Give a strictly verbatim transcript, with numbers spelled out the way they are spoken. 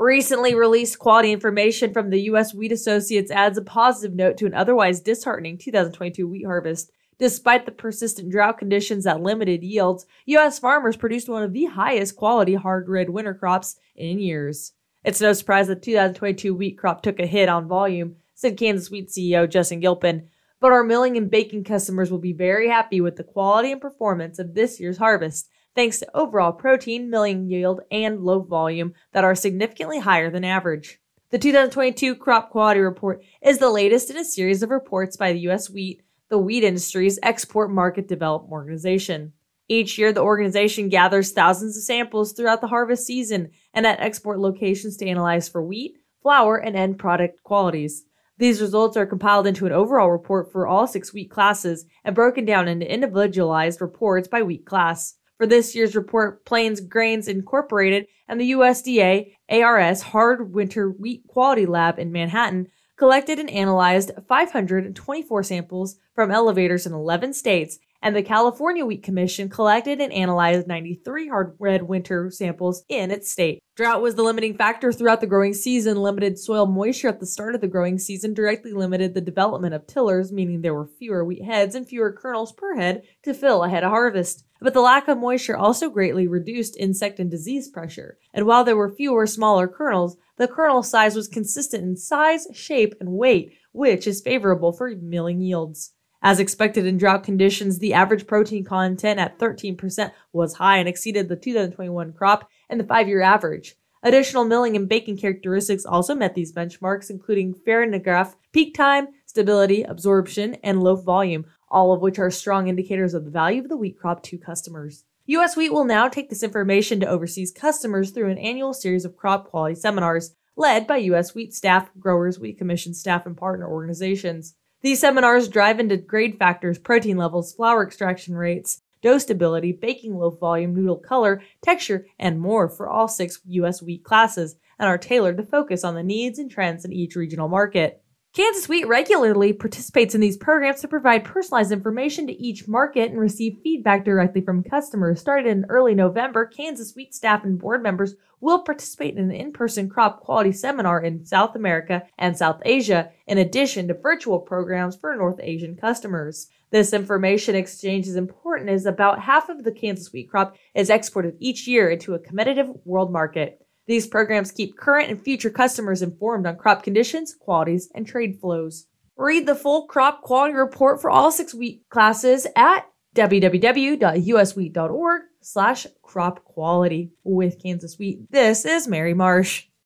Recently released quality information from the U S Wheat Associates adds a positive note to an otherwise disheartening two thousand twenty-two wheat harvest. Despite the persistent drought conditions that limited yields, U S farmers produced one of the highest quality hard red winter crops in years. It's no surprise that the two thousand twenty-two wheat crop took a hit on volume, said Kansas Wheat C E O Justin Gilpin, but our milling and baking customers will be very happy with the quality and performance of this year's harvest, thanks to overall protein, milling yield, and loaf volume that are significantly higher than average. The two thousand twenty-two Crop Quality Report is the latest in a series of reports by the U S Wheat, the wheat industry's export market development organization. Each year, the organization gathers thousands of samples throughout the harvest season and at export locations to analyze for wheat, flour, and end product qualities. These results are compiled into an overall report for all six wheat classes and broken down into individualized reports by wheat class. For this year's report, Plains Grains Incorporated and the U S D A A R S Hard Winter Wheat Quality Lab in Manhattan collected and analyzed five hundred twenty-four samples from elevators in eleven states, and the California Wheat Commission collected and analyzed ninety-three hard red winter samples in its state. Drought was the limiting factor throughout the growing season. Limited soil moisture at the start of the growing season directly limited the development of tillers, meaning there were fewer wheat heads and fewer kernels per head to fill ahead of harvest. But the lack of moisture also greatly reduced insect and disease pressure, and while there were fewer smaller kernels, the kernel size was consistent in size, shape, and weight, which is favorable for milling yields. As expected in drought conditions, the average protein content at thirteen percent was high and exceeded the two thousand twenty-one crop and the five-year average. Additional milling and baking characteristics also met these benchmarks, including Fahrenheit, peak time, stability, absorption, and loaf volume, all of which are strong indicators of the value of the wheat crop to customers. U S Wheat will now take this information to overseas customers through an annual series of crop quality seminars led by U S Wheat staff, growers, Wheat Commission staff, and partner organizations. These seminars drive into grade factors, protein levels, flour extraction rates, dough stability, baking loaf volume, noodle color, texture, and more for all six U S Wheat classes, and are tailored to focus on the needs and trends in each regional market. Kansas Wheat regularly participates in these programs to provide personalized information to each market and receive feedback directly from customers. Started in early November, Kansas Wheat staff and board members will participate in an in-person crop quality seminar in South America and South Asia, in addition to virtual programs for North Asian customers. This information exchange is important as about half of the Kansas wheat crop is exported each year into a competitive world market. These programs keep current and future customers informed on crop conditions, qualities, and trade flows. Read the full crop quality report for all six wheat classes at w w w dot u s wheat dot org slash crop quality. With Kansas Wheat, this is Mary Marsh.